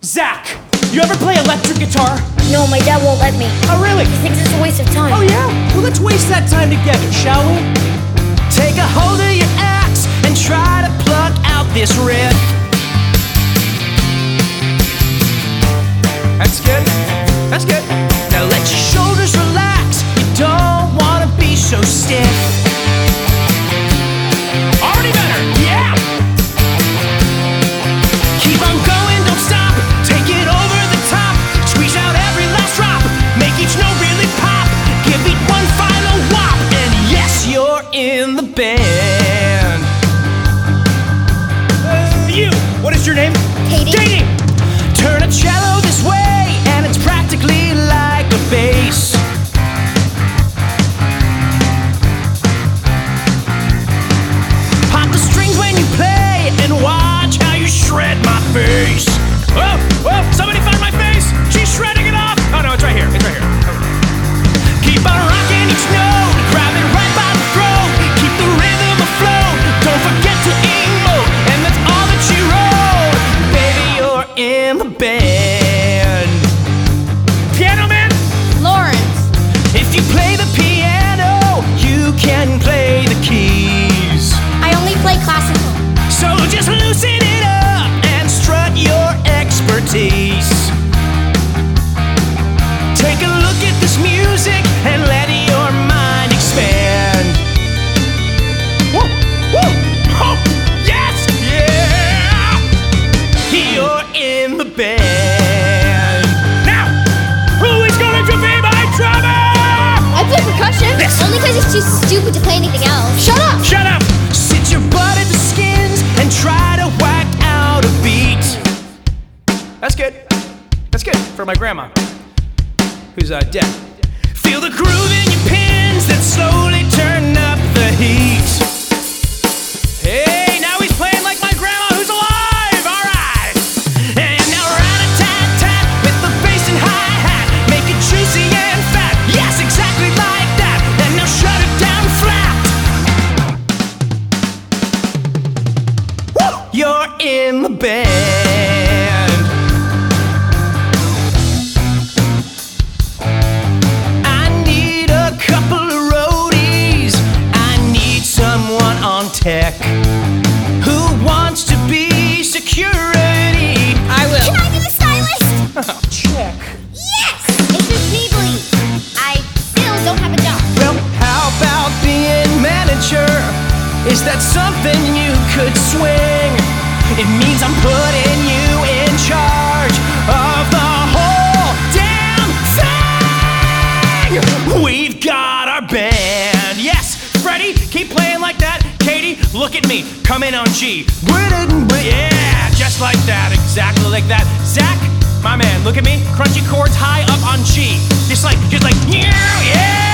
Zach, you ever play electric guitar? No, my dad won't let me. Oh, really? He thinks it's a waste of time. Oh, yeah? Well, let's waste that time together, shall we? Take a hold of your axe and try to pluck out this riff. That's good. That's good. Now let your shoulders relax. You don't want to be so stiff. Already better, yeah! Keep on going, don't stop. Take it over the top. Squeeze out every last drop. Make each note really pop. Give it one final whop. And yes, you're in the band. You, what is your name? Katie. Katie! Turn a cello this way, and it's practically like a bass. Pop the strings when you play, and watch how you shred my face. Whoa, whoa, somebody find my face! She's shredding it off! Oh no, it's right here, it's right here. Keep on rocking each note, grab it right by the throat. Keep the rhythm afloat, don't forget to emote. And that's all that she wrote. Baby, you're in the band. Piano man? Lawrence. If you play the piano, you can play the keys. I only play classical. So just loosen it up and strut your expertise. Take a look at this music and let your mind expand. Woo, woo, oh, yes, yeah! You're in the band. Now, who is going to be my drummer? I play percussion. Yes. Only because he's too stupid to play anything else. Shut up! Shut up! Sit your butt at the skins and try to whack out a beat. That's good. That's good for my grandma, who's dead. Feel the groove in your pins that slowly turn up the heat. Hey, now he's playing like my grandma who's alive. All right. And now rat-a-tat-tat with the bass and hi-hat. Make it juicy and fat. Yes, exactly like that. And now shut it down flat. Woo! You're in the band. I need a couple of roadies. I need someone on tech who wants to be security. I will. Can I be the stylist? Check. Yes! It's just Neebly. I still don't have a job. Well, how about being manager? Is that something you could swing? It means I'm putting you in charge of the whole damn thing. We've got our band. Yes, Freddie, keep playing like that. Katie, look at me. Come in on G. Yeah, just like that. Exactly like that. Zach, my man, look at me. Crunchy chords high up on G. Just like, yeah.